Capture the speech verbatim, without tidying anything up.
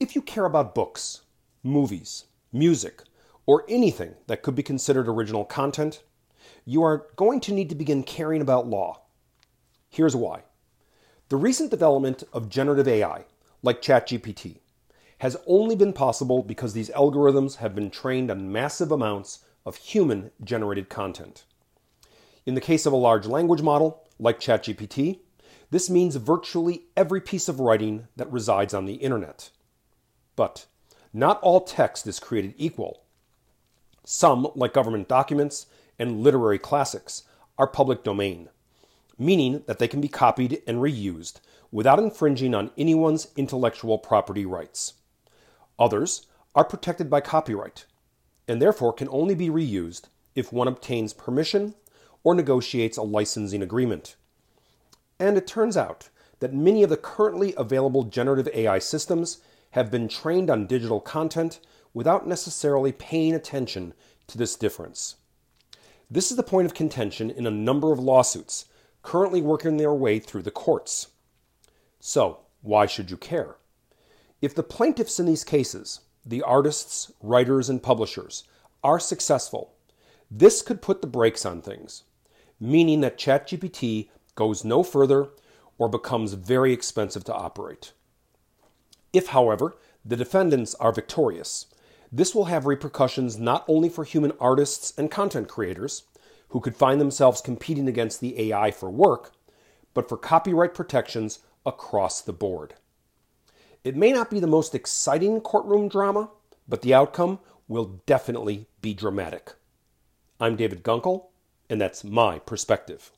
If you care about books, movies, music, or anything that could be considered original content, you are going to need to begin caring about law. Here's why. The recent development of generative A I, like ChatGPT, has only been possible because these algorithms have been trained on massive amounts of human-generated content. In the case of a large language model, like ChatGPT, this means virtually every piece of writing that resides on the internet. But not all text is created equal. Some, like government documents and literary classics, are public domain, meaning that they can be copied and reused without infringing on anyone's intellectual property rights. Others are protected by copyright, and therefore can only be reused if one obtains permission or negotiates a licensing agreement. And it turns out that many of the currently available generative A I systems have been trained on digital content without necessarily paying attention to this difference. This is the point of contention in a number of lawsuits currently working their way through the courts. So, why should you care? If the plaintiffs in these cases, the artists, writers, and publishers, are successful, this could put the brakes on things, meaning that ChatGPT goes no further or becomes very expensive to operate. If, however, the defendants are victorious, this will have repercussions not only for human artists and content creators, who could find themselves competing against the A I for work, but for copyright protections across the board. It may not be the most exciting courtroom drama, but the outcome will definitely be dramatic. I'm David Gunkel, and that's my perspective.